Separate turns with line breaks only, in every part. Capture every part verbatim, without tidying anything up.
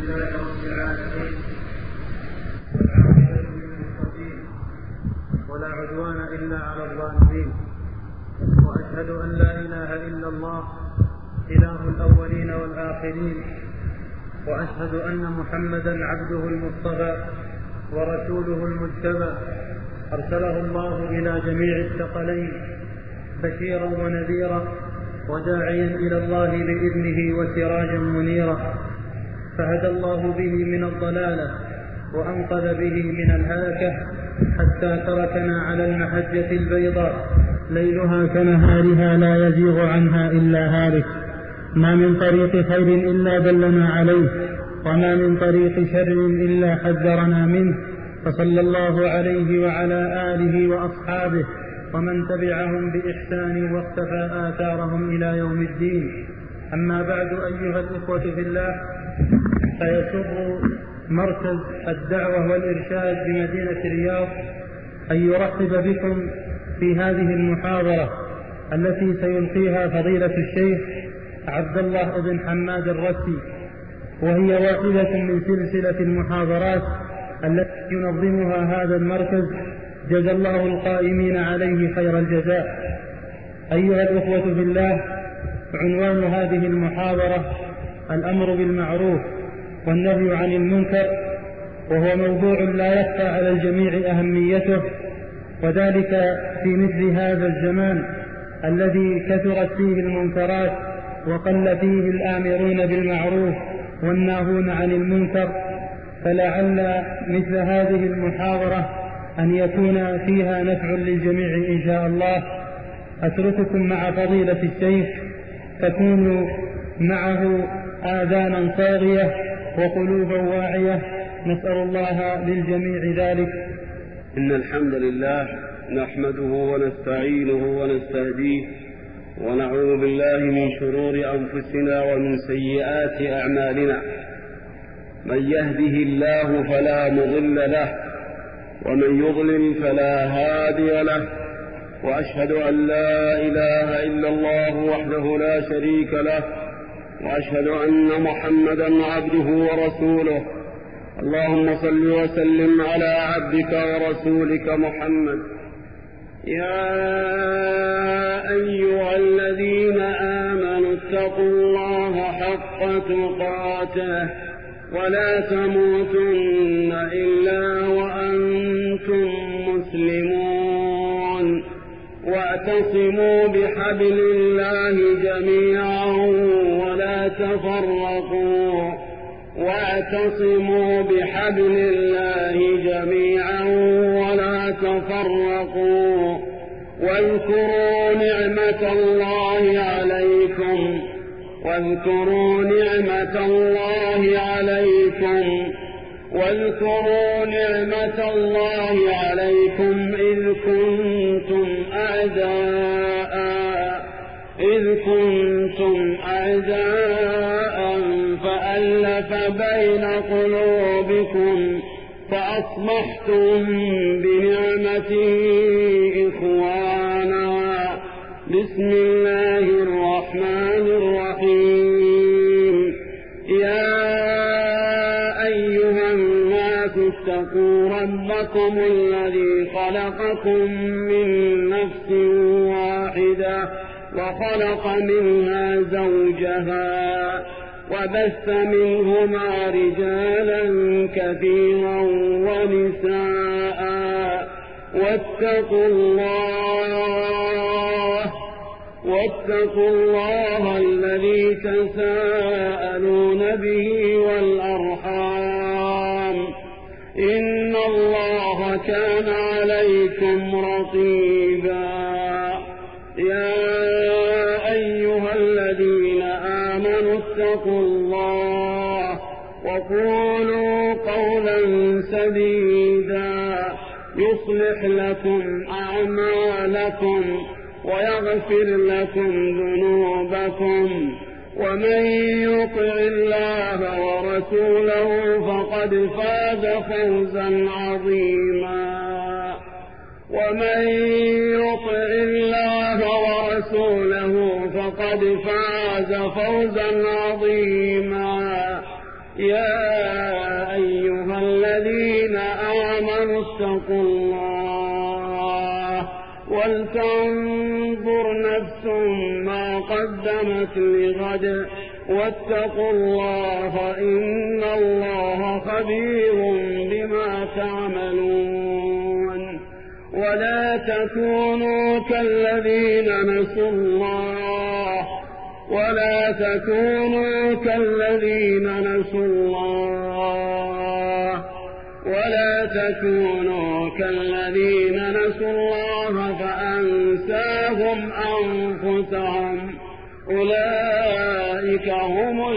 لله رب العالمين ولا عدوان إلا على الظالمين، وأشهد أن لا إله إلا الله إله الأولين والآخرين، وأشهد أن محمدا عبده المصطفى ورسوله المجتبى، أرسله الله إلى جميع الثقلين بشيرا ونذيرا وداعيا إلى الله بإذنه وسراجا منيرا، فهدى الله به من الضلالة وأنقذ به من الهلكة، حتى تركنا على المحجة البيضاء ليلها كنهارها لا يزيغ عنها إلا هالك. ما من طريق خير إلا دلنا عليه، وما من طريق شر إلا حذرنا منه، فصلى الله عليه وعلى آله وأصحابه ومن تبعهم بإحسان واقتفى آثارهم إلى يوم الدين. أما بعد، أيها الإخوة في الله، فيسر مركز الدعوة والإرشاد بمدينة الرياض أن يرحب بكم في هذه المحاضرة التي سيلقيها فضيلة الشيخ عبد الله بن حماد الرسي، وهي واحدة من سلسلة المحاضرات التي ينظمها هذا المركز، جزى الله القائمين عليه خير الجزاء. أيها الأخوة في الله، عنوان هذه المحاضرة الأمر بالمعروف والنهي عن المنكر، وهو موضوع لا يخفى على الجميع أهميته، وذلك في مثل هذا الزمان الذي كثرت فيه المنكرات وقل فيه الآمرون بالمعروف والناهون عن المنكر. فلعل مثل هذه المحاضرة أن يكون فيها نفع للجميع إن شاء الله. أترككم مع فضيلة الشيخ تكونوا معه آذانا صاغية وقلوبا واعية، نسأل الله للجميع ذلك.
إن الحمد لله نحمده ونستعينه ونستهديه، ونعوذ بالله من شرور أنفسنا ومن سيئات أعمالنا. من يهده الله فلا مضل له، ومن يضلل فلا هادي له، وأشهد أن لا إله إلا الله وحده لا شريك له، وأشهد أن محمدا عبده ورسوله. اللهم صل وسلم على عبدك ورسولك محمد. يا أيها الذين آمنوا اتقوا الله حق تقاته ولا تموتن إلا وأنتم مسلمون، واعتصموا بحبل الله جميعا ولا تفرقوا واعتصموا بحبل الله جميعا ولا تفرقوا واذكروا نعمة الله عليكم واذكروا نعمة الله عليكم واذكروا نعمة الله عليكم إذ كنتم أعداء إذ كنتم أعداء فألف بين قلوبكم فأصبحتم بنعمته إخوانا. بسم الله الرحمن الرحيم. يا أيها الناس اتقوا ربكم الذي خلقكم من نفس واحدة وخلق منها زوجها وبث منهما رجالا كثيرا ونساء، واتقوا الله واتقوا الله الذي تساءلون به والأرحام، إن الله كان عليكم رقيبا. يا أيها الذين آمنوا اتقوا الله وقولوا قولا سديدا يصلح لكم أعمالكم ويغفر لكم ذنوبكم، ومن يطع الله ورسوله فقد فاز فوزا عظيما. ومن يطع الله ورسوله فقد فاز فوزا عظيما. يا أيها الذين آمنوا اتقوا الله ولتنظر نفس ما قدمت لغد واتقوا الله إن الله خبير بما تعملون. ولا تكونوا كالذين نسوا الله ولا تكونوا كالذين نسوا الله ولا تكونوا كالذين نسوا الله فأنساهم أنفسهم أولئك هم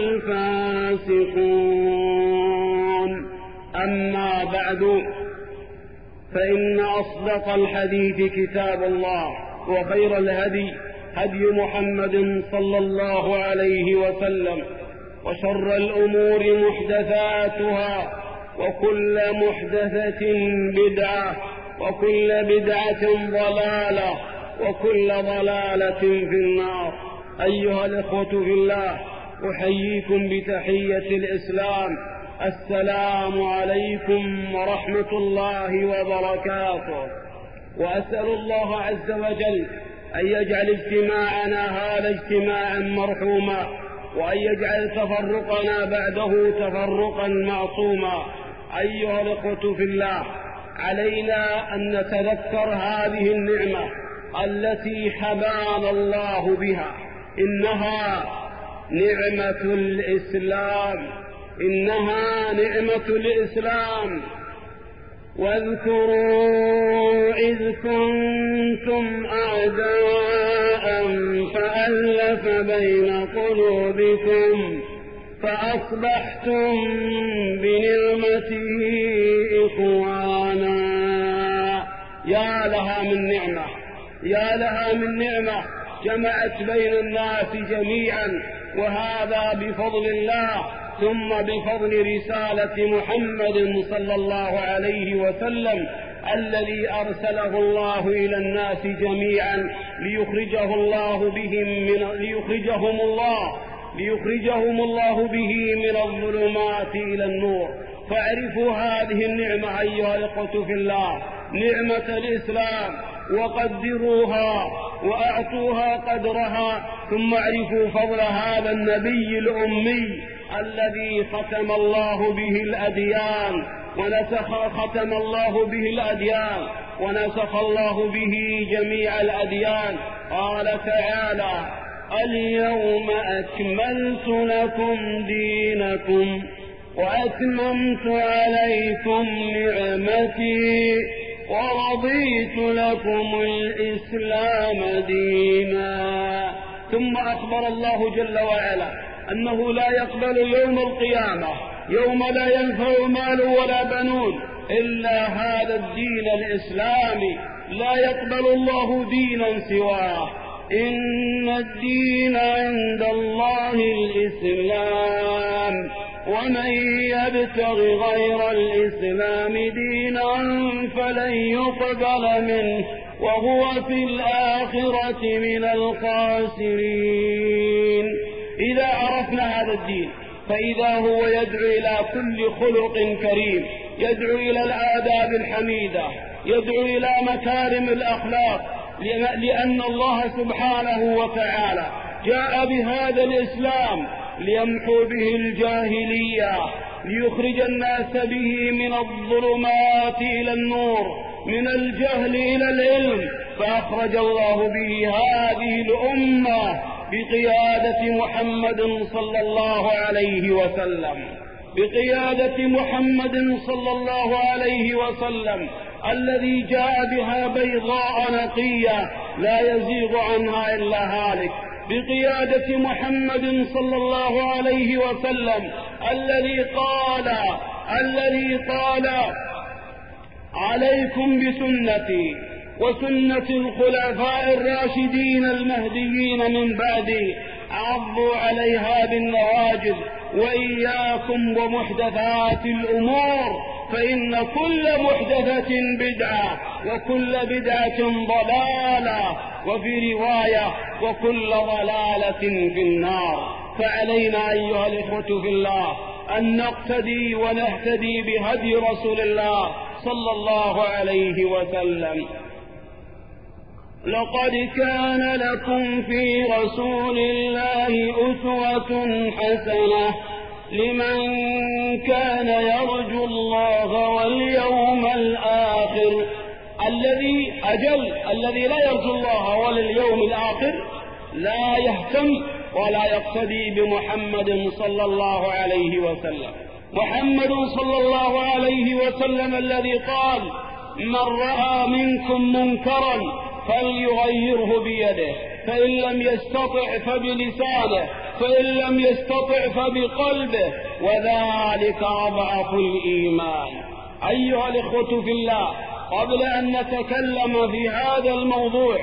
الفاسقون. أما بعد، فإن أصدق الحديث كتاب الله، وخير الهدي هدي محمد صلى الله عليه وسلم، وشر الأمور محدثاتها، وكل محدثة بدعة، وكل بدعة ضلالة، وكل ضلالة في النار. أيها الإخوة في الله، أحييكم بتحية الإسلام، السلام عليكم ورحمة الله وبركاته. وأسأل الله عز وجل أن يجعل اجتماعنا هذا اجتماعا مرحوما، وأن يجعل تفرقنا بعده تفرقا معصوما. أيها الإخوة في الله، علينا أن نتذكر هذه النعمة التي حبانا الله بها، إنها نعمة الإسلام، إنها نعمة الإسلام. واذكروا إذ كنتم أعداء فألف بين قلوبكم فأصبحتم بنعمته إخوانا. يا لها من نعمة، يا لها من نعمة جمعت بين الناس جميعا، وهذا بفضل الله ثم بفضل رسالة محمد صلى الله عليه وسلم الذي أرسله الله إلى الناس جميعا ليخرجه الله بهم من ليخرجهم الله ليخرجهم الله به من الظلمات إلى النور. فاعرفوا هذه النعمة أيها الإخوة في الله، نعمة الإسلام، وقدروها وأعطوها قدرها، ثم اعرفوا فضل هذا النبي الأمي الذي ختم الله به الأديان ونسخ ختم الله به الأديان ونسخ الله به جميع الأديان. قال تعالى: اليوم أكملت لكم دينكم وأتممت عليكم نعمتي ورضيت لكم الإسلام دينا. ثم أخبر الله جل وعلا أنه لا يقبل يوم القيامة، يوم لا ينفع مال ولا بنون، إلا هذا الدين الإسلامي، لا يقبل الله دينا سواه. إن الدين عند الله الإسلام، ومن يبتغ غير الإسلام دينا فلن يقبل منه وهو في الآخرة من الخاسرين. إذا عرفنا هذا الدين فإذا هو يدعو إلى كل خلق كريم، يدعو إلى الآداب الحميدة، يدعو إلى مكارم الأخلاق، لأن الله سبحانه وتعالى جاء بهذا الإسلام ليمحو به الجاهلية، ليخرج الناس به من الظلمات إلى النور، من الجهل إلى العلم. فأخرج الله به هذه الأمة بقيادة محمد صلى الله عليه وسلم، بقيادة محمد صلى الله عليه وسلم الذي جاء بها بيضاء نقية لا يزيغ عنها إلا هالك، بقيادة محمد صلى الله عليه وسلم الذي قال الذي قال عليكم بسنتي وسنة الخلفاء الراشدين المهديين من بعدي، عضوا عليها بالنواجذ، وإياكم ومحدثات الأمور، فإن كل محدثة بدعة وكل بدعة ضلالة، وفي رواية وكل ضلالة في النار. فعلينا أيها الإخوة في الله أن نقتدي ونهتدي بهدي رسول الله صلى الله عليه وسلم. لقد كان لكم في رسول الله أسوة حسنة لمن كان يرجو الله واليوم الآخر. الذي أجل الذي لا يرجو الله ولا اليوم الآخر لا يهتم ولا يقتدي بمحمد صلى الله عليه وسلم. محمد صلى الله عليه وسلم الذي قال: من رأى منكم منكرا فليغيره بيده، فإن لم يستطع فبلسانه، فإن لم يستطع فبقلبه، وذلك أضعف الإيمان. أيها الإخوة في الله، قبل أن نتكلم في هذا الموضوع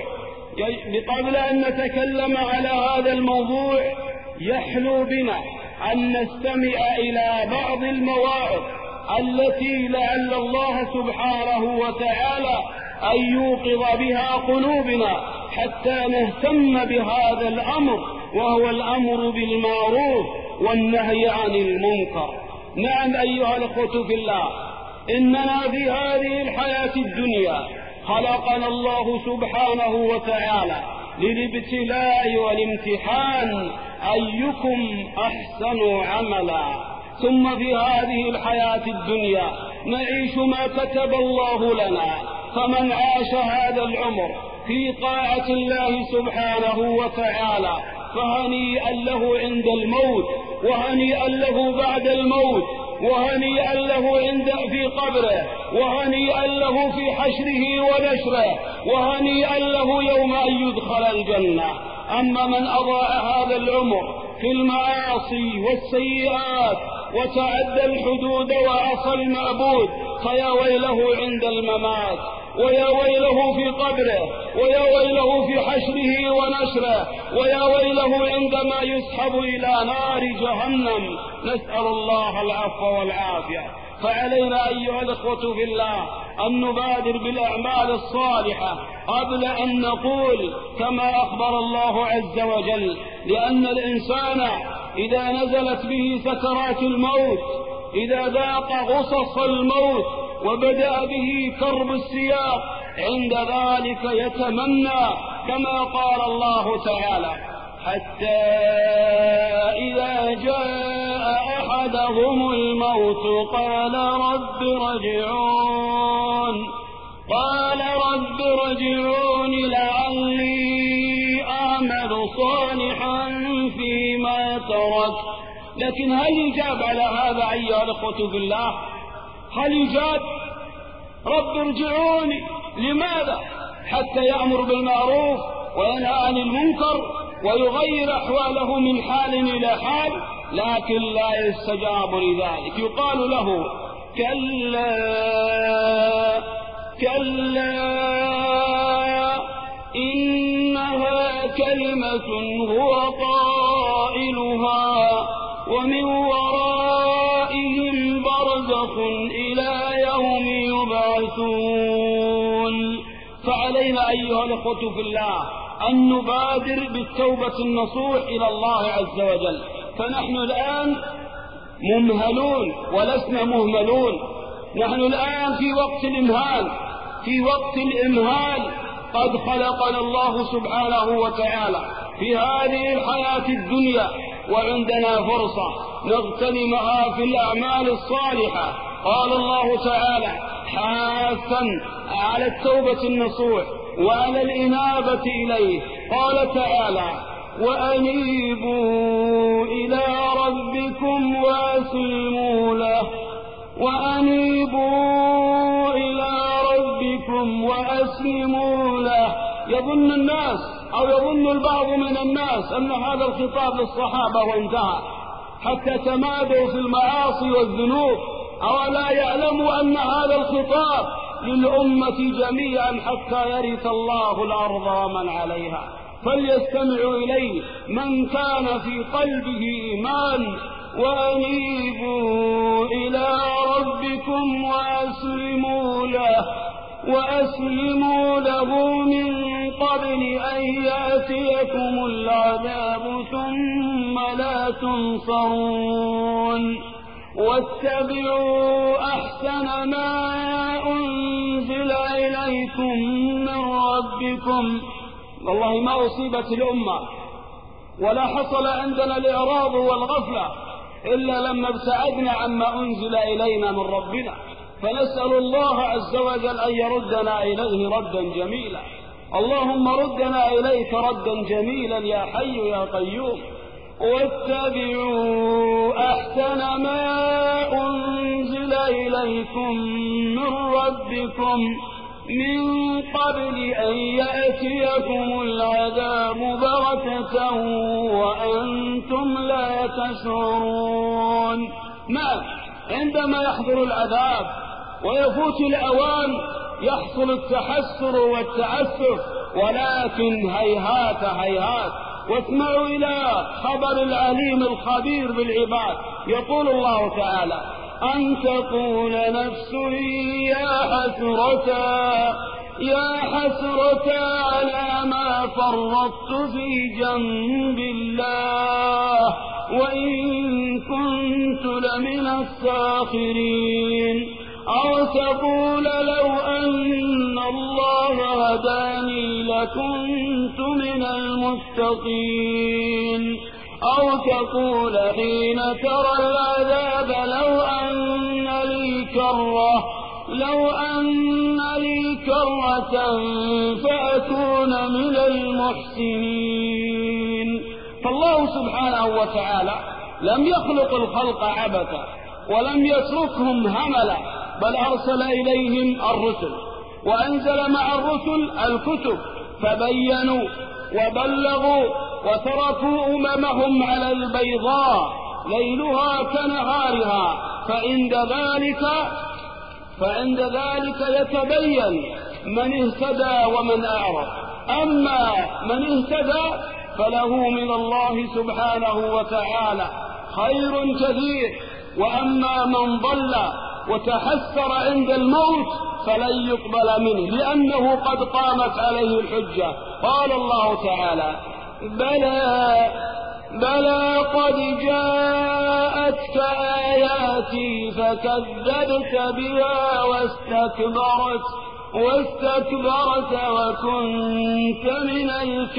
قبل أن نتكلم على هذا الموضوع يحلو بنا أن نستمع إلى بعض المواعظ التي لعل الله سبحانه وتعالى أن يوقظ بها قلوبنا حتى نهتم بهذا الأمر، وهو الأمر بالمعروف والنهي عن المنكر. نعم أيها الأخوة في الله، إننا في هذه الحياة الدنيا خلقنا الله سبحانه وتعالى للابتلاء والامتحان أيكم أحسن عملا. ثم في هذه الحياة الدنيا نعيش ما كتب الله لنا، فمن عاش هذا العمر في طاعة الله سبحانه وتعالى فهنيئا له عند الموت، وهنيئا له بعد الموت، وهنيئا له عند في قبره، وهنيئا له في حشره ونشره، وهنيئا له يوم أن يدخل الجنة. أما من أضاع هذا العمر في المعاصي والسيئات وتعدى الحدود وعصى المعبود فيا ويله عند الممات، ويا ويله في قبره، ويا ويله في حشره ونشره، ويا ويله عندما يسحب إلى نار جهنم. نسأل الله العفو والعافية. فعلينا أيها الأخوة في الله أن نبادر بالأعمال الصالحة قبل أن نقول كما أخبر الله عز وجل، لأن الإنسان إذا نزلت به سكرات الموت، إذا ذاق غصص الموت وبدأ به كرب السياق، عند ذلك يتمنى كما قال الله تعالى: حتى إذا جاء أحدهم الموت قال رب رجعون قال رب رجعون لعلي أعمل صالحا فيما ترك. لكن هل يجاب على هذا أيها الأخوة في الله؟ هل يجاب رب ارجعوني؟ لماذا؟ حتى يأمر بالمعروف وينهى عن المنكر ويغير أحواله من حال إلى حال، لكن لا يستجاب لذلك. يقال له: كلا كلا إنها كلمة هو قائلها ومن ورائهم برزخ إلى يوم يبعثون. فعلينا أيها الأخوة في الله أن نبادر بالتوبة النصوح إلى الله عز وجل، فنحن الآن ممهلون ولسنا مهملون. نحن الآن في وقت الإمهال، في وقت الإمهال قد خلقنا الله سبحانه وتعالى في هذه الحياة الدنيا، وعندنا فرصة نغتنمها في الأعمال الصالحة. قال الله تعالى حاثا على التوبة النصوح وعلى الإنابة إليه، قال تعالى: وأنيبوا إلى ربكم وأسلموا له وأنيبوا إلى ربكم وأسلموا له. يظن الناس أو يظن البعض من الناس أن هذا الخطاب للصحابة وانتهى، حتى تمادوا في المعاصي والذنوب، أو لا يعلموا أن هذا الخطاب للأمة جميعا حتى يرث الله الأرض ومن عليها. فليستمعوا إليه من كان في قلبه إيمان: وأنيبوا إلى ربكم وأسلموا له وأسلموا له من قبل أن يأتيكم العذاب ثم لا تنصرون. واتبعوا أحسن ما أنزل إليكم من ربكم. والله ما أصيبت الأمة ولا حصل عندنا الإعراض والغفلة إلا لما ابتعدنا عما أنزل إلينا من ربنا، فنسأل الله عز وجل أن يردنا إليه ردا جميلا. اللهم ردنا إليك ردا جميلا يا حي يا قيوم. واتبعوا أحسن ما أنزل إليكم من ربكم من قبل أن يأتيكم العذاب بغتة وأنتم لا تشعرون. نعم، عندما يحضر العذاب ويفوت الأوان يحصل التحسر والتعسف، ولكن هيهات هيهات. واسمعوا إلى خبر العليم الخبير بالعباد. يقول الله تعالى: أن تقول نفس يا حسرتا يا حسرتا على ما فرطت في جنب الله وإن كنت لمن الساخرين. أو تقول لو أن الله هداني لكنت من المتقين. أو تقول حين ترى العذاب لو أن لي كرة لو أن لي كرة فأكون من المحسنين. فالله سبحانه وتعالى لم يخلق الخلق عبثا ولم يتركهم هملا، بل أرسل إليهم الرسل وأنزل مع الرسل الكتب، فبينوا وبلغوا وتركوا أممهم على البيضاء ليلها كنهارها. فعند ذلك فعند ذلك يتبين من اهتدى ومن أعرض. أما من اهتدى فله من الله سبحانه وتعالى خير كثير، وأما من ضل وتحسر عند الموت فلن يقبل منه، لأنه قد قامت عليه الحجة. قال الله تعالى: بلى بلى قد جاءتك آياتي فكذبت بها واستكبرت واستكبرت وكنت من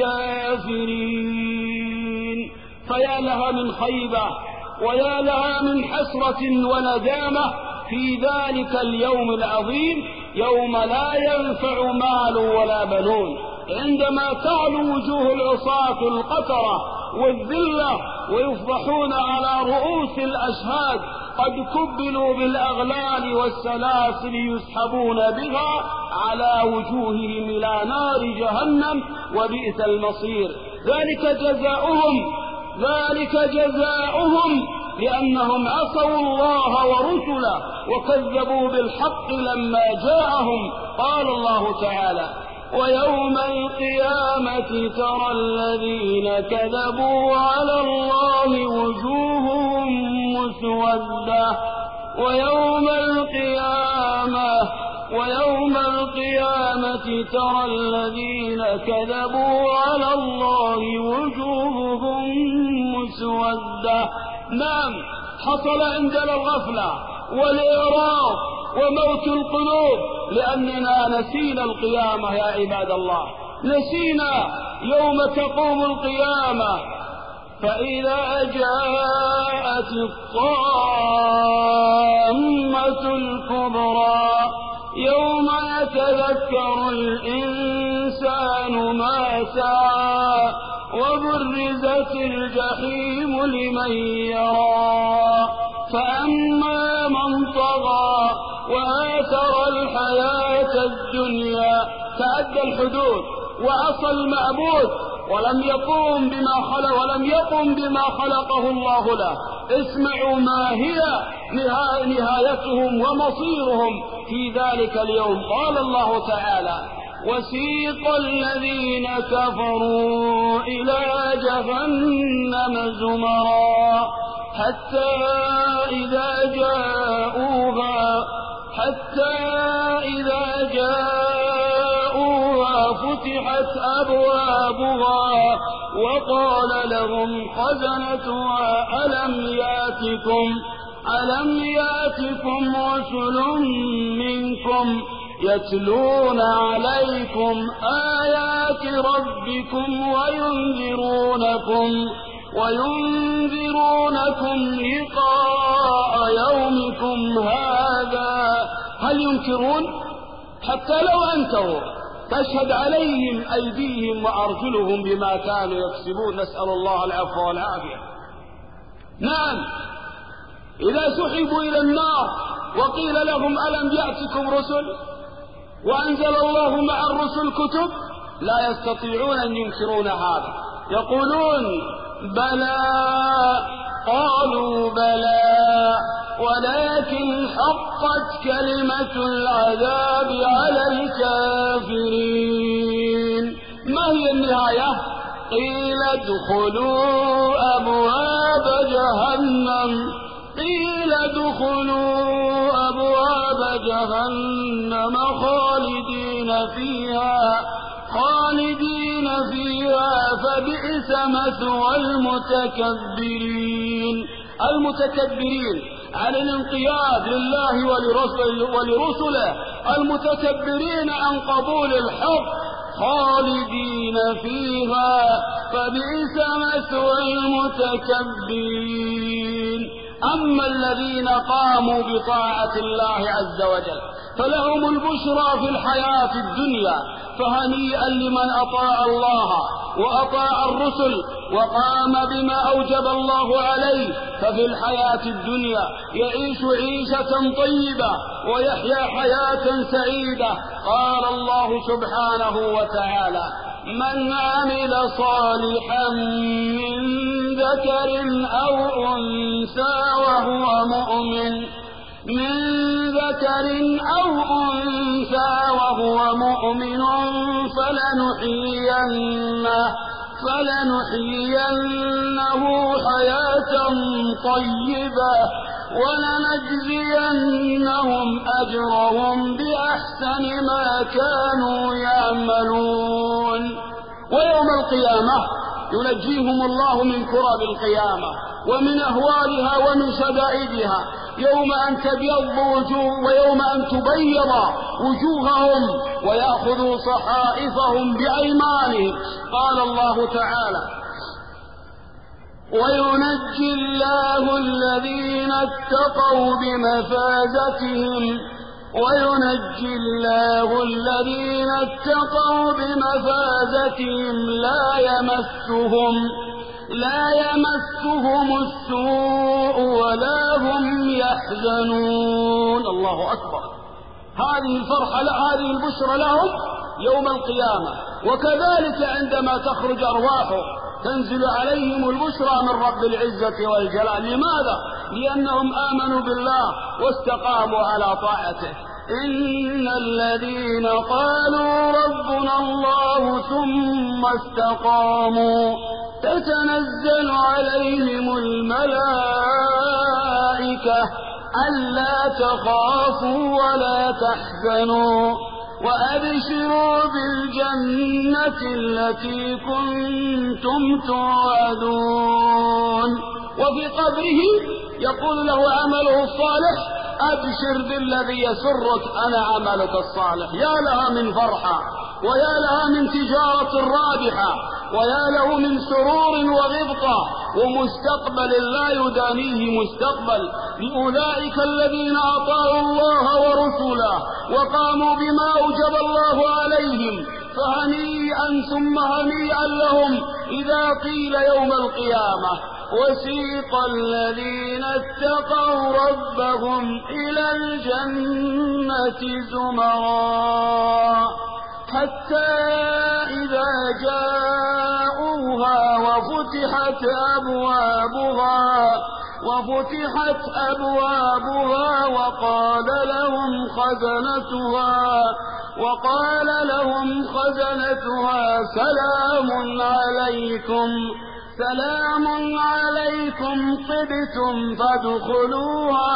الكافرين. فيا لها من خيبة ويا لها من حسرة وندامة في ذلك اليوم العظيم، يوم لا ينفع مال ولا بنون، عندما تعلو وجوه العصاة القترة والذلة ويفضحون على رؤوس الأشهاد قد كبلوا بالأغلال والسلاسل يسحبون بها على وجوههم إلى نار جهنم وبئس المصير. ذلك جزاؤهم ذلك جزاؤهم لأنهم عصوا الله ورسله وكذبوا بالحق لما جاءهم. قال الله تعالى: ويوم القيامة ترى الذين كذبوا على الله وجوههم مسودة ويوم القيامة ويوم القيامة ترى الذين كذبوا على الله وجوههم مسودة. نعم، حصل عندنا الغفلة والإعراض وموت القلوب لأننا نسينا القيامة يا عباد الله، نسينا يوم تقوم القيامة. فإذا جاءت الطامة الكبرى يوم يتذكر الإنسان ما سعى وبرزت الجحيم لمن يرى. فأما من طغى وآثر الحياة الدنيا تعدى الحدود وعصى المعبود ولم يقوم بما خلق ولم يقم بما خلقه الله له. اسمعوا ما هي نهايتهم ومصيرهم في ذلك اليوم. قال الله تعالى: وسيق الذين كفروا إلى جهنم زمرا حتى إذا جاءوها حتى إذا جاءوها فتحت أبوابها وقال لهم خزنتها ألم ياتكم ألم يأتكم رسل منكم يتلون عليكم آيات ربكم وينذرونكم وينذرونكم لقاء يومكم هذا هل ينكرون؟ حتى لو أنكروا تشهد عليهم أيديهم وأرجلهم بما كانوا يكسبون، نسأل الله العفو والعافية. نعم، إذا سحبوا إلى النار وقيل لهم ألم يأتكم رسل وأنزل الله مع الرسل كتب لا يستطيعون أن ينكرون هذا، يقولون بلى، قالوا بلى، ولكن حقت كلمة العذاب على الكافرين. ما هي النهاية؟ قيل ادخلوا أبواب جهنم قيل ادخلوا أبواب جهنم خالدين فيها خالدين فيها فبئس مثوى المتكبرين. المتكبرين عن الانقياد لله ولرسله، المتكبرين عن قبول الحق، خالدين فيها فبئس مثوى المتكبرين. أما الذين قاموا بطاعة الله عز وجل فلهم البشرى في الحياة الدنيا، فهنيئا لمن أطاع الله وأطاع الرسل وقام بما أوجب الله عليه، ففي الحياة الدنيا يعيش عيشة طيبة ويحيا حياة سعيدة. قال الله سبحانه وتعالى: من عمل صالحا من ذكر أو أنثى وهو مؤمن من ذكر أو أنثى وهو مؤمن فلنحيينه فلنحيينه حياة طيبة ولنجزينهم أجرهم بأحسن ما كانوا يعملون. ويوم القيامة ينجيهم الله من كرب القيامة ومن أهوالها ومن شدائدها، يوم أن تبيض وجوه ويوم أن تبيض وجوههم ويأخذوا صحائفهم بأيمانهم. قال الله تعالى: وينجي الله الذين اتقوا بمفازتهم وينجي الله الذين اتقوا بمفازتهم لا يمسهم لا يمسهم السوء ولا هم يحزنون. الله أكبر. هذه الفرحة هذه البشرى لهم يوم القيامة. وكذلك عندما تخرج أرواحهم تنزل عليهم البشرى من رب العزة والجلال. لماذا؟ لأنهم آمنوا بالله واستقاموا على طاعته. إن الذين قالوا ربنا الله ثم استقاموا تتنزل عليهم الملائكة ألا تخافوا ولا تحزنوا وأبشروا بالجنة التي كنتم توعدون. وفي قبره يقول له عمله الصالح: أبشر بالذي يسرك أنا عملك الصالح. يا لها من فرحة، ويا لها من تجارة رابحة، ويا له من سرور وغبطة ومستقبل لا يدانيه مستقبل لأولئك الذين أطاعوا الله ورسوله وقاموا بما أوجب الله عليهم. فهنيئا ثم هنيئا لهم إذا قيل يوم القيامة: وسيق الذين اتقوا ربهم إلى الجنة زمرا حتى إذا جاءوها وفتحت أبوابها وفتحت أبوابها وقال لهم خزنتها وقال لهم خزنتها سلام عليكم سلام عليكم طبتم فادخلوها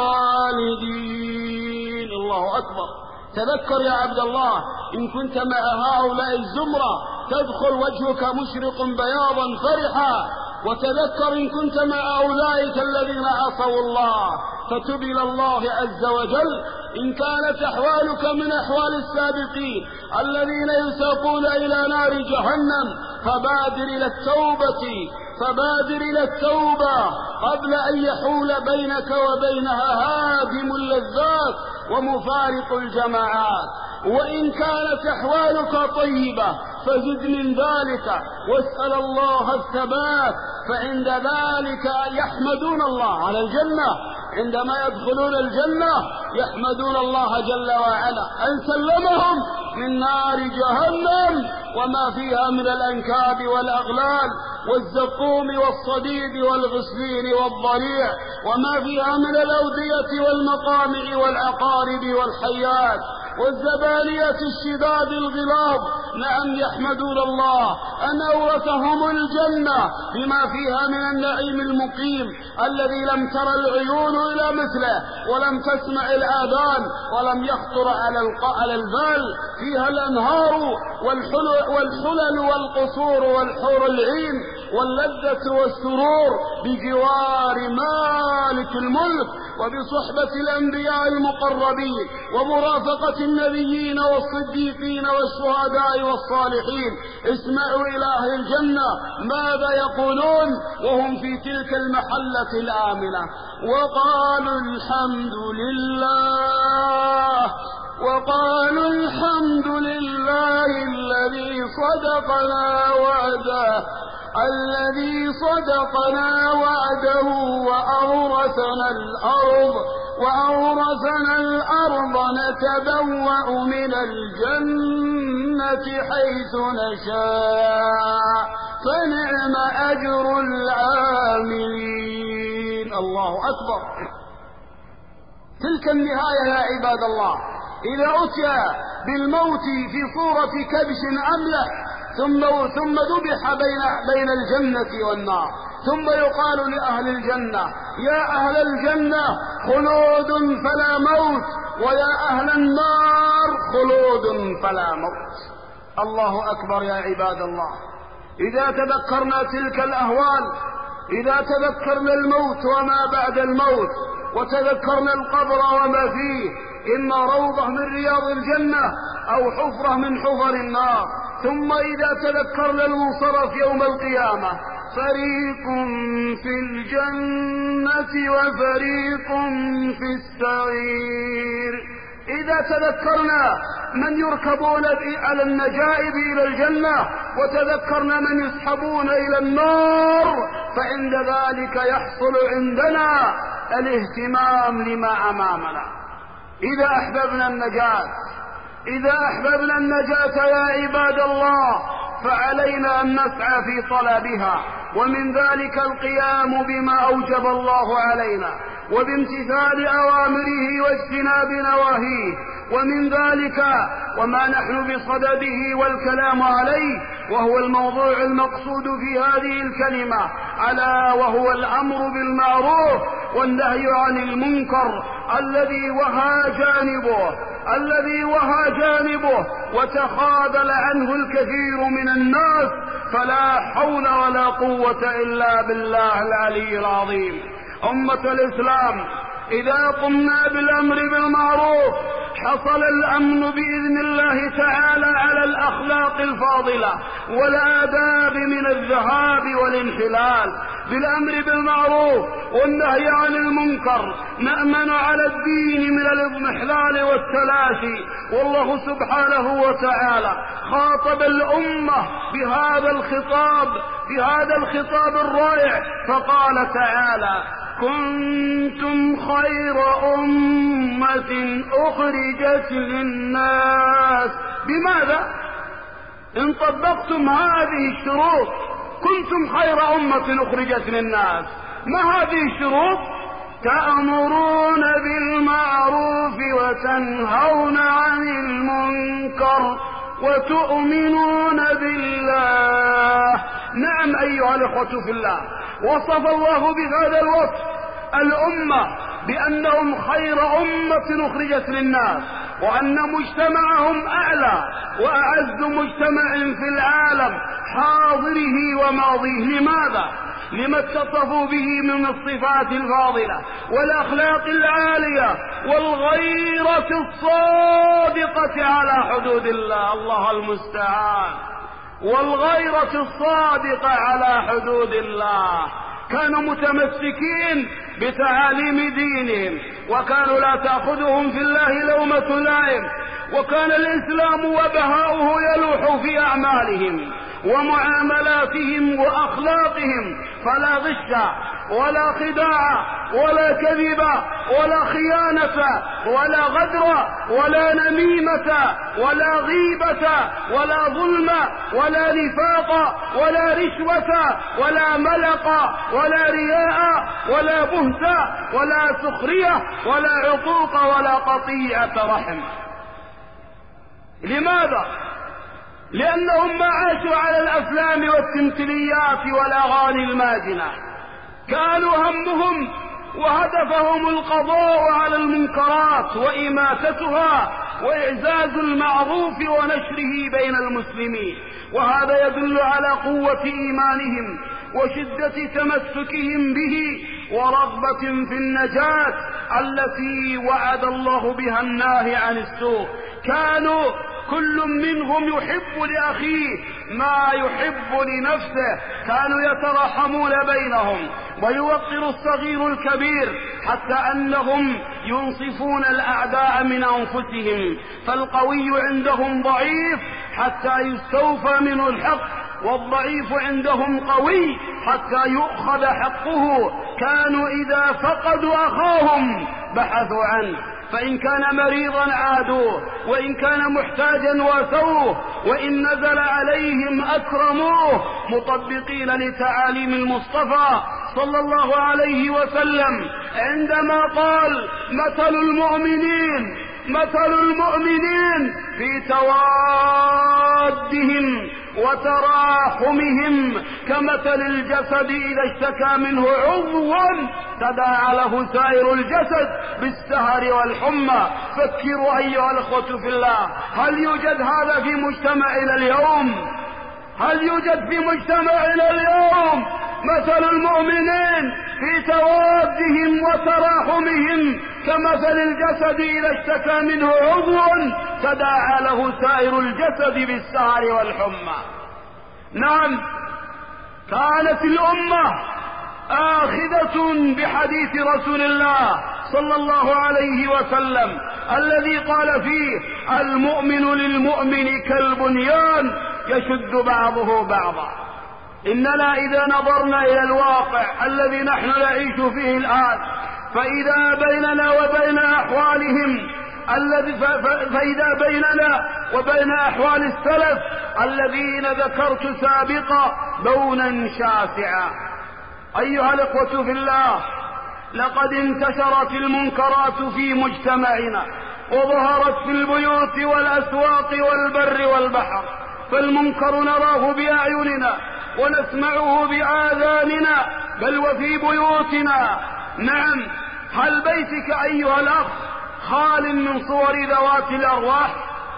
خالدين. الله أكبر. تذكر يا عبد الله، إن كنت مع هؤلاء الزمرة تدخل وجهك مشرق بياضا فرحا، وتذكر إن كنت مع أولئك الذين عصوا الله فتب إلى الله عز وجل. إن كانت أحوالك من أحوال السابقين الذين يساقون إلى نار جهنم فبادر إلى التوبة فبادر إلى التوبة قبل أن يحول بينك وبينها هادم اللذات ومفارق الجماعات. وإن كانت أحوالك طيبة فزد من ذلك واسأل الله الثبات، فعند ذلك يحمدون الله على الجنة. عندما يدخلون الجنة يحمدون الله جل وعلا أن سلمهم من نار جهنم وما فيها من الأنكاب والأغلال والزقوم والصديد والغسلين والضريع وما فيها من الأودية والمقامع والعقارب والحيات والزبانية الشداد الغلاظ. نعم يحمدون الله أن أورثهم الجنة بما فيها من النعيم المقيم الذي لم تر العيون إلى مثله ولم تسمع الآذان ولم يخطر على البال. فيها الأنهار والحلل والقصور والحور العين واللذة والسرور بجوار مالك الملك وبصحبة الأنبياء المقربين ومرافقة النبيين والصديقين والشهداء والصالحين. اسمعوا إلى أهل الجنة ماذا يقولون وهم في تلك المحلة الآمنة. وقالوا الحمد لله وقالوا الحمد لله الذي صدقنا وعده الذي صدقنا وعده وأورثنا الأرض وأورثنا الأرض نتبوأ من الجنة حيث نشاء فنعم أجر العاملين. الله أكبر. تلك النهاية يا عباد الله. إذا أتى بالموت في صورة كبش أملح ثم ثم ذبح بين بين الجنة والنار ثم يقال لأهل الجنة يا أهل الجنة خلود فلا موت ويا أهل النار خلود فلا موت. الله أكبر يا عباد الله. إذا تذكرنا تلك الأهوال، إذا تذكرنا الموت وما بعد الموت وتذكرنا القبر وما فيه، إما روضة من رياض الجنة أو حفرة من حفر النار. ثم إذا تذكرنا المنصرف يوم القيامة فريق في الجنة وفريق في السعير. إذا تذكرنا من يركبون على النجائب إلى الجنة وتذكرنا من يسحبون إلى النار فعند ذلك يحصل عندنا الاهتمام لما أمامنا. إذا أحببنا النجاة إذا أحببنا النجاة يا عباد الله فعلينا أن نسعى في طلبها، ومن ذلك القيام بما أوجب الله علينا وبامتثال أوامره واجتناب نواهيه. ومن ذلك وما نحن بصدده والكلام عليه وهو الموضوع المقصود في هذه الكلمة، ألا وهو الأمر بالمعروف والنهي عن المنكر الذي وهى جانبه الذي وهى جانبه وتخاذل عنه الكثير من الناس، فلا حول ولا قوة إلا بالله العلي العظيم. أمة الإسلام، إذا قمنا بالأمر بالمعروف حصل الأمن بإذن الله تعالى على الأخلاق الفاضلة والآداب من الذهاب والانحلال. بالأمر بالمعروف والنهي عن المنكر نأمن على الدين من الاضمحلال والتلاشي. والله سبحانه وتعالى خاطب الأمة بهذا الخطاب بهذا الخطاب الرائع فقال تعالى: كنتم خير أمة أخرجت للناس. بماذا؟ إن طبقتم هذه الشروط كنتم خير أمة أخرجت للناس. ما هذه الشروط؟ تأمرون بالمعروف وتنهون عن المنكر وتؤمنون بالله. نعم أيها الأخوة في الله، وصف الله بهذا الوصف الأمة بأنهم خير أمة أخرجت للناس، وأن مجتمعهم أعلى وأعز مجتمع في العالم حاضره وماضيه. لماذا؟ لما اتصفوا به من الصفات الفاضلة والأخلاق العالية والغيرة الصادقة على حدود الله. الله المستعان. والغيرة الصادقة على حدود الله. كانوا متمسكين بتعاليم دينهم، وكانوا لا تأخذهم في الله لومة لائم، وكان الإسلام وبهاؤه يلوح في أعمالهم ومعاملاتهم وأخلاقهم، فلا غش ولا خداع ولا كذب ولا خيانة ولا غدر ولا نميمة ولا غيبة ولا ظلم ولا نفاق ولا رشوة ولا ملق ولا رياء ولا بهت ولا سخرية ولا عقوق ولا قطيعة رحم. لماذا؟ لأنهم ما عاشوا على الأفلام والتمثيليات والأغاني الماجنة، كانوا همهم وهدفهم القضاء على المنكرات وإماتتها وإعزاز المعروف ونشره بين المسلمين. وهذا يدل على قوة إيمانهم وشدة تمسكهم به ورغبة في النجاة التي وعد الله بها الناهي عن السوء. كانوا كل منهم يحب لأخيه ما يحب لنفسه، كانوا يتراحمون بينهم ويوقر الصغير الكبير، حتى أنهم ينصفون الأعداء من أنفسهم، فالقوي عندهم ضعيف حتى يستوفى منه الحق، والضعيف عندهم قوي حتى يؤخذ حقه. كانوا إذا فقدوا أخاهم بحثوا عنه، فإن كان مريضا عادوه، وإن كان محتاجا واسوه، وإن نزل عليهم أكرموه، مطبقين لتعاليم المصطفى صلى الله عليه وسلم عندما قال: مثل المؤمنين مثل المؤمنين في توادهم وتراحمهم كمثل الجسد إذا اشتكى منه عضو تداعى له سائر الجسد بالسهر والحمى. فكروا أيها الأخوة في الله، هل يوجد هذا في مجتمعنا اليوم؟ هل يوجد في مجتمعنا اليوم مثل المؤمنين في توادهم وتراحمهم كمثل الجسد إذا اشتكى منه عضو تداعى له سائر الجسد بالسهر والحمى؟ نعم، كانت الأمة آخذة بحديث رسول الله صلى الله عليه وسلم الذي قال فيه: المؤمن للمؤمن كالبنيان يشد بعضه بعضا. إننا إذا نظرنا إلى الواقع الذي نحن نعيش فيه الآن، فإذا بيننا وبين أحوالهم الذي فإذا بيننا وبين أحوال السلف الذين ذكرت سابقا بونا شاسعا. أيها الإخوة في الله، لقد انتشرت المنكرات في مجتمعنا وظهرت في البيوت والأسواق والبر والبحر، فالمنكر نراه بأعيننا ونسمعه بآذاننا بل وفي بيوتنا. نعم، هل بيتك أيها الأخ خال من صور ذوات الأرواح؟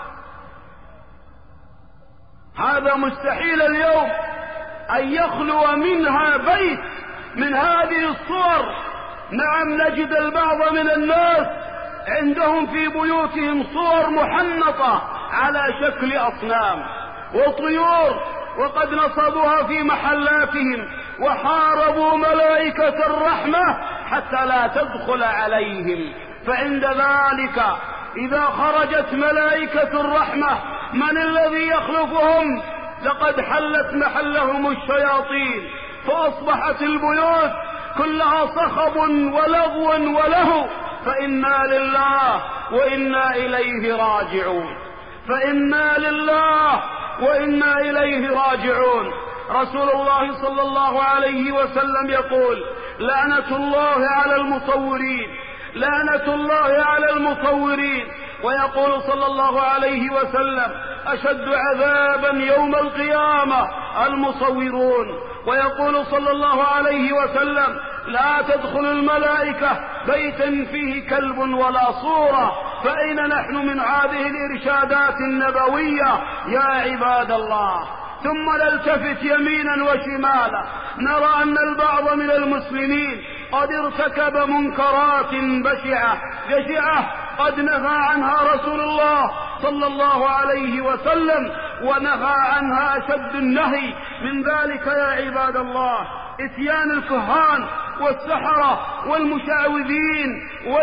هذا مستحيل اليوم أن يخلو منها بيت من هذه الصور. نعم، نجد البعض من الناس عندهم في بيوتهم صور محنطة على شكل أصنام وطيور، وقد نصبوها في محلاتهم وحاربوا ملائكة الرحمة حتى لا تدخل عليهم. فعند ذلك إذا خرجت ملائكة الرحمة من الذي يخلفهم؟ لقد حلت محلهم الشياطين، فأصبحت البيوت كلها صخب ولغو ولهو. فإنا لله وإنا إليه راجعون، فإنا لله وإنا إليه راجعون. رسول الله صلى الله عليه وسلم يقول: لعنة الله على المصورين، لعنة الله على المصورين. ويقول صلى الله عليه وسلم: أشد عذابا يوم القيامة المصورون. ويقول صلى الله عليه وسلم: لا تدخل الملائكة بيتا فيه كلب ولا صورة. فأين نحن من هذه الإرشادات النبوية يا عباد الله؟ ثم نلتفت يمينا وشمالا نرى أن البعض من المسلمين قد ارتكب منكرات بشعة جشعة قد نهى عنها رسول الله صلى الله عليه وسلم، ونهى عنها أشد النهي من ذلك يا عباد الله إتيان الكهان والسحرة والمشعوذين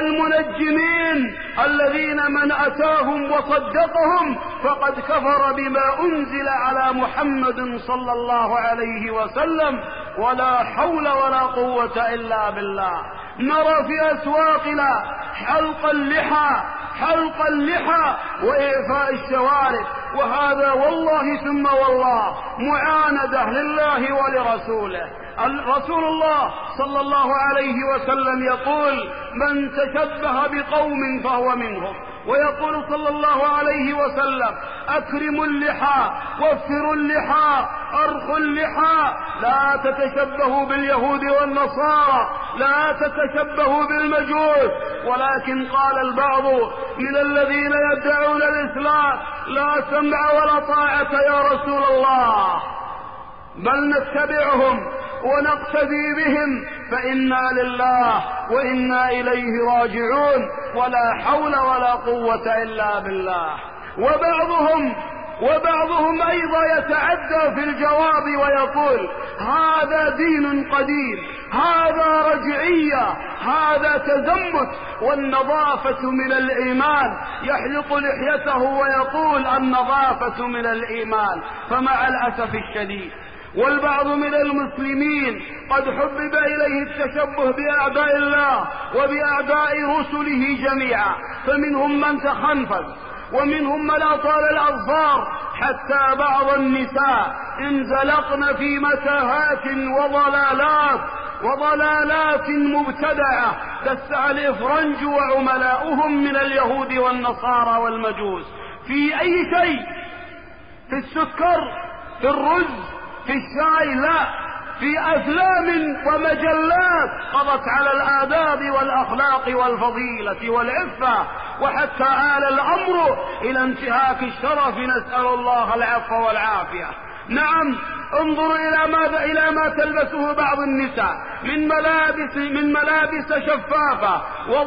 والمنجمين الذين من أتاهم وصدقهم فقد كفر بما أنزل على محمد صلى الله عليه وسلم، ولا حول ولا قوة إلا بالله. نرى في أسواقنا حلق اللحى حلق اللحى وإعفاء الشوارب، وهذا والله ثم والله معاندة لله ولرسوله. رسول الله صلى الله عليه وسلم يقول من تشبه بقوم فهو منهم، ويقول صلى الله عليه وسلم أكرموا اللحى وفروا اللحى أرخوا اللحى، لا تتشبهوا باليهود والنصارى، لا تتشبهوا بالمجوس. ولكن قال البعض من الذين يدعون الإسلام لا سمع ولا طاعة يا رسول الله، بل نتبعهم ونقتدي بهم فإنا لله وإنا إليه راجعون، ولا حول ولا قوة إلا بالله. وبعضهم وبعضهم أيضا يتعدى في الجواب ويقول هذا دين قديم، هذا رجعية، هذا تزمت، والنظافة من الإيمان، يحلق لحيته ويقول النظافة من الإيمان. فمع الأسف الشديد والبعض من المسلمين قد حبب إليه التشبه بأعداء الله وبأعداء رسله جميعا، فمنهم من تخنفذ ومنهم من أطال الأظفار، حتى بعض النساء انزلقن في متاهات وضلالات وضلالات مبتدعة دسها الإفرنج وعملاؤهم من اليهود والنصارى والمجوس في أي شيء، في السكر، في الرز، في الشاي، لا، في أفلام ومجلات قضت على الآداب والأخلاق والفضيلة والعفة، وحتى آل الأمر إلى انتهاك الشرف، نسأل الله العفو والعافية. نعم، انظروا إلى ماذا إلى ما تلبسه بعض النساء من ملابس من ملابس شفافة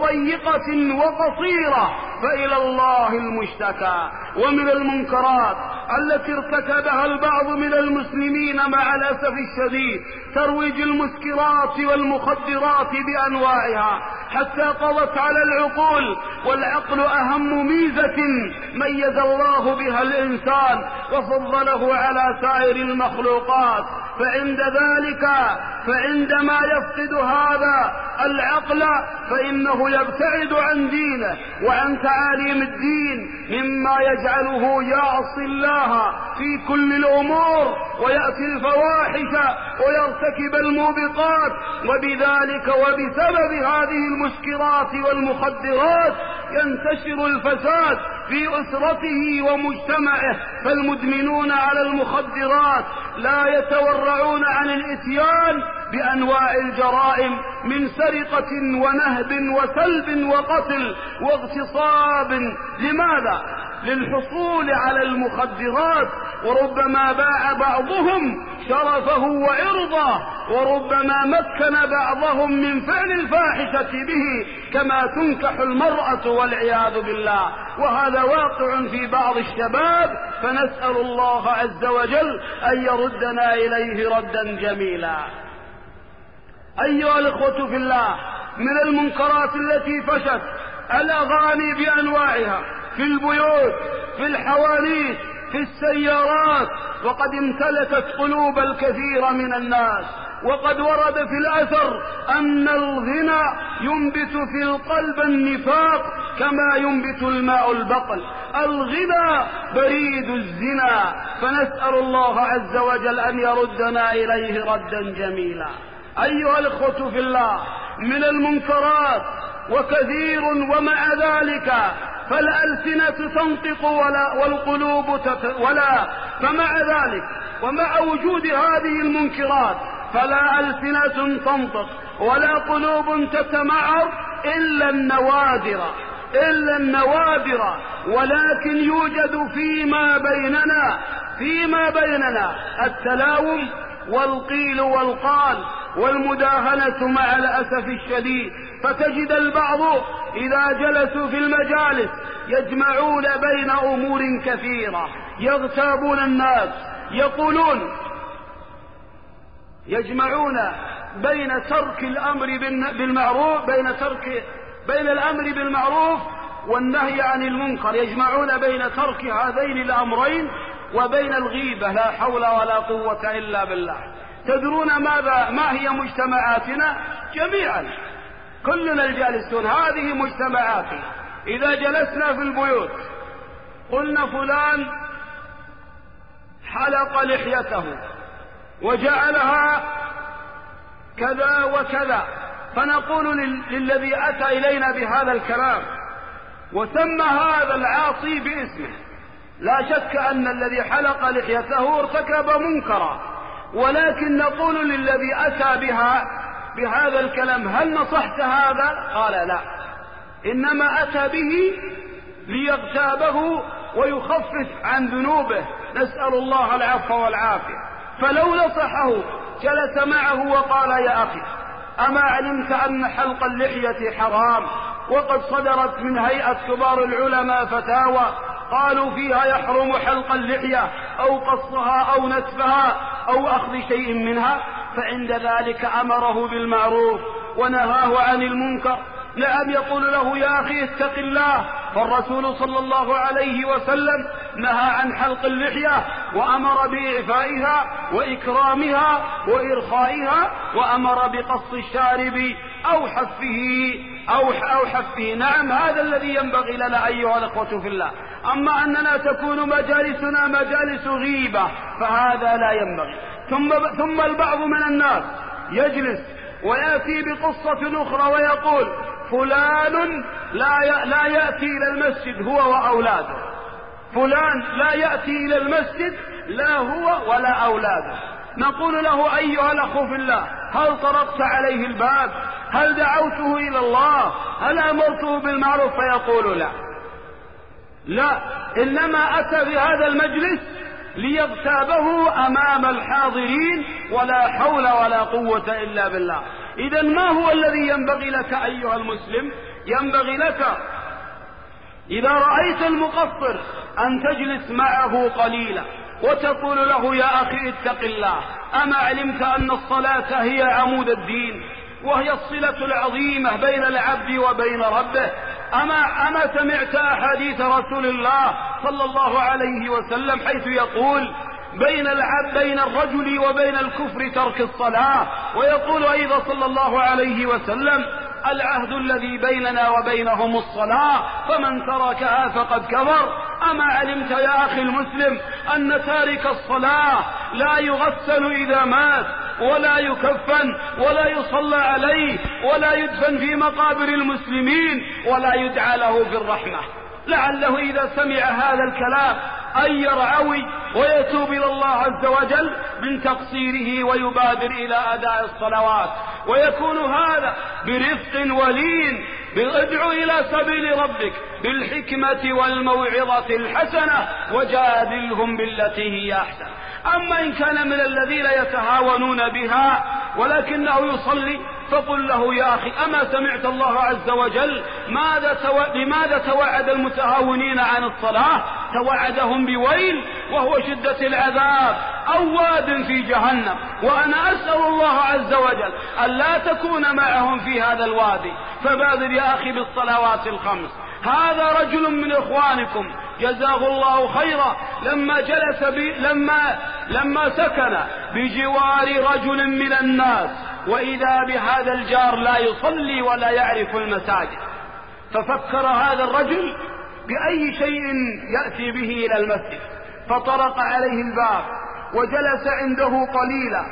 وضيقة وقصيرة، فإلى الله المشتكى. ومن المنكرات التي ارتكبها البعض من المسلمين مع الأسف الشديد ترويج المسكرات والمخدرات بأنواعها حتى قضت على العقول، والعقل أهم ميزة ميز الله بها الإنسان وفضله على سائر المخلوقات. فعند ذلك فعندما يفقد هذا العقل فإنه يبتعد عن دينه وعن تعاليم الدين، مما يجعله يعصي الله في كل الأمور ويأتي الفواحش ويرتكب الموبقات. وبذلك وبسبب هذه المسكرات والمخدرات ينتشر الفساد في أسرته ومجتمعه، فالمدمنون على المخدرات لا يتورعون عن الإتيان بأنواع الجرائم من سرقة ونهب وسلب وقتل واغتصاب. لماذا؟ للحصول على المخدرات، وربما باع بعضهم شرفه وعرضه، وربما مكن بعضهم من فعل الفاحشة به كما تنكح المرأة والعياذ بالله، وهذا واقع في بعض الشباب، فنسأل الله عز وجل أن يردنا إليه ردا جميلا. أيها الإخوة في الله، من المنكرات التي فشت الأغاني بأنواعها في البيوت، في الحوانيت، في السيارات، وقد امتلكت قلوب الكثير من الناس. وقد ورد في الأثر أن الغنى ينبت في القلب النفاق كما ينبت الماء البقل. الغنى بريد الزنا، فنسأل الله عز وجل أن يردنا إليه ردا جميلا. أيها الإخوة في الله، من المنكرات وكثير، ومع ذلك فالألسنة تنطق ولا والقلوب تت ولا فمع ذلك ومع وجود هذه المنكرات فلا ألسنة تنطق ولا قلوب تتمعر إلا النوادر إلا النوادر ولكن يوجد فيما بيننا فيما بيننا التلاوم والقيل والقال والمداهنة مع الأسف الشديد. فتجد البعض إذا جلسوا في المجالس يجمعون بين أمور كثيرة، يغتابون الناس، يقولون يجمعون بين ترك الأمر بالمعروف بين ترك بين الأمر بالمعروف والنهي عن المنكر، يجمعون بين ترك هذين الأمرين وبين الغيبة. لا حول ولا قوة إلا بالله. تدرون ماذا ما هي مجتمعاتنا جميعا؟ كلنا الجالسون هذه مجتمعاتنا. إذا جلسنا في البيوت قلنا فلان حلق لحيته وجعلها كذا وكذا، فنقول للذي أتى إلينا بهذا الكلام وسمى هذا العاصي باسمه. لا شك أن الذي حلق لحيته ارتكب منكرا، ولكن نقول للذي أتى بها بهذا الكلام هل نصحت هذا؟ قال لا، إنما أتى به ليغتابه ويخفف عن ذنوبه، نسأل الله العفو والعافية. فلو نصحه جلس معه وقال يا أخي أما علمت أن حلق اللحية حرام، وقد صدرت من هيئة كبار العلماء فتاوى قالوا فيها يحرم حلق اللحية أو قصها أو نتفها أو أخذ شيء منها، فعند ذلك أمره بالمعروف ونهاه عن المنكر. نعم، يقول له يا أخي اتق الله، فالرسول صلى الله عليه وسلم نهى عن حلق اللحية وأمر بإعفائها وإكرامها وإرخائها، وأمر بقص الشارب أو حفه أو أو حفه. نعم، هذا الذي ينبغي لنا أيها الأخوة في الله. أما أننا تكون مجالسنا مجالس غيبة فهذا لا ينبغي. ثم ثم البعض من الناس يجلس ويأتي بقصة أخرى ويقول فلان لا لا يأتي إلى المسجد هو وأولاده، فلان لا يأتي إلى المسجد لا هو ولا أولاده. نقول له أيها الأخ في الله هل طرقت عليه الباب؟ هل دعوته إلى الله؟ هل أمرته بالمعروف؟ فيقول لا لا، إنما أتى بهذا المجلس ليغتابه أمام الحاضرين، ولا حول ولا قوة إلا بالله. إذن ما هو الذي ينبغي لك أيها المسلم؟ ينبغي لك إذا رأيت المقصر أن تجلس معه قليلا وتقول له يا أخي اتق الله، أما علمت أن الصلاة هي عمود الدين وهي الصلة العظيمة بين العبد وبين ربه؟ أما, أما سمعت أحاديث رسول الله صلى الله عليه وسلم حيث يقول بين العبد بين الرجل وبين الكفر ترك الصلاة، ويقول أيضا صلى الله عليه وسلم العهد الذي بيننا وبينهم الصلاة فمن تركها فقد كفر. أما علمت يا أخي المسلم أن تارك الصلاة لا يغسل إذا مات ولا يكفن ولا يصلى عليه ولا يدفن في مقابر المسلمين ولا يدعى له بالرحمة؟ لعله إذا سمع هذا الكلام أن يرعوي ويتوب إلى الله عز وجل من تقصيره ويبادر إلى أداء الصلوات، ويكون هذا برفق ولين. ادع إلى سبيل ربك بالحكمة والموعظة الحسنة وجادلهم بالتي هي أحسن. أما إن كان من الذين يتهاونون بها ولكنه يصلي فقل له يا أخي أما سمعت الله عز وجل ماذا تو... لماذا توعد المتهاونين عن الصلاة؟ توعدهم بويل وهو شدة العذاب أو واد في جهنم، وأنا أسأل الله عز وجل أن لا تكون معهم في هذا الوادي. فبادر يا أخي بالصلوات الخمس. هذا رجل من إخوانكم جزاه الله خيرا لما جلس بي لما لما سكن بجوار رجل من الناس، وإذا بهذا الجار لا يصلي ولا يعرف المساجد، ففكر هذا الرجل بأي شيء يأتي به إلى المسجد، فطرق عليه الباب وجلس عنده قليلا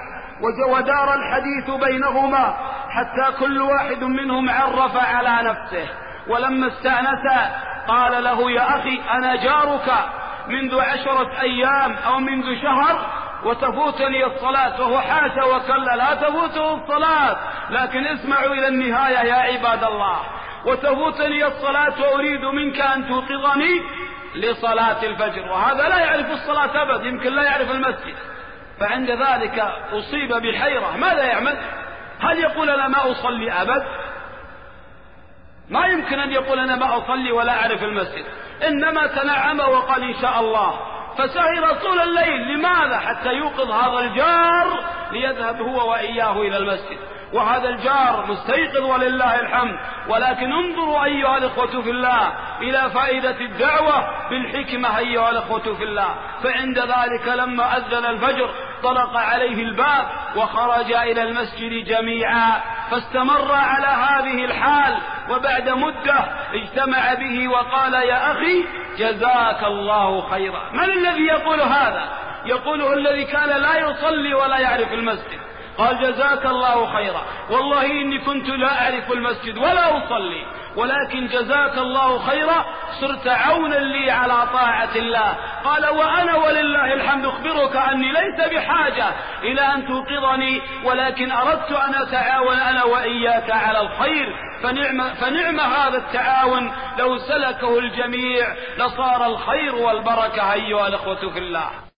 ودار الحديث بينهما حتى كل واحد منهم عرف على نفسه. ولما استأنس قال له يا أخي أنا جارك منذ عشرة أيام أو منذ شهر وتفوتني الصلاة، وهو حاشا وكلا لا تفوته الصلاة، لكن اسمعوا إلى النهاية يا عباد الله. وتفوتني الصلاة وأريد منك أن توقظني لصلاة الفجر، وهذا لا يعرف الصلاة أبد، يمكن لا يعرف المسجد، فعند ذلك أصيب بحيرة، ماذا يعمل؟ هل يقول أنا ما أصلي أبد؟ ما يمكن أن يقول أنا ما أصلي ولا أعرف المسجد، إنما تنعم وقال إن شاء الله، فسهر طول الليل. لماذا؟ حتى يوقظ هذا الجار ليذهب هو وإياه إلى المسجد، وهذا الجار مستيقظ ولله الحمد. ولكن انظروا أيها الإخوة في الله إلى فائدة الدعوة بالحكمة أيها الإخوة في الله. فعند ذلك لما أذن الفجر طرق عليه الباب وخرج إلى المسجد جميعا، فاستمر على هذه الحال، وبعد مدة اجتمع به وقال يا أخي جزاك الله خيرا. من الذي يقول هذا؟ يقوله الذي كان لا يصلي ولا يعرف المسجد، قال جزاك الله خيرا، والله إني كنت لا أعرف المسجد ولا أصلي، ولكن جزاك الله خيرا صرت عونا لي على طاعة الله. قال وأنا ولله الحمد أخبرك أني ليس بحاجة إلى أن توقظني، ولكن أردت أن أتعاون أنا وإياك على الخير، فنعم, فنعم هذا التعاون لو سلكه الجميع لصار الخير والبركة أيها الأخوة في الله.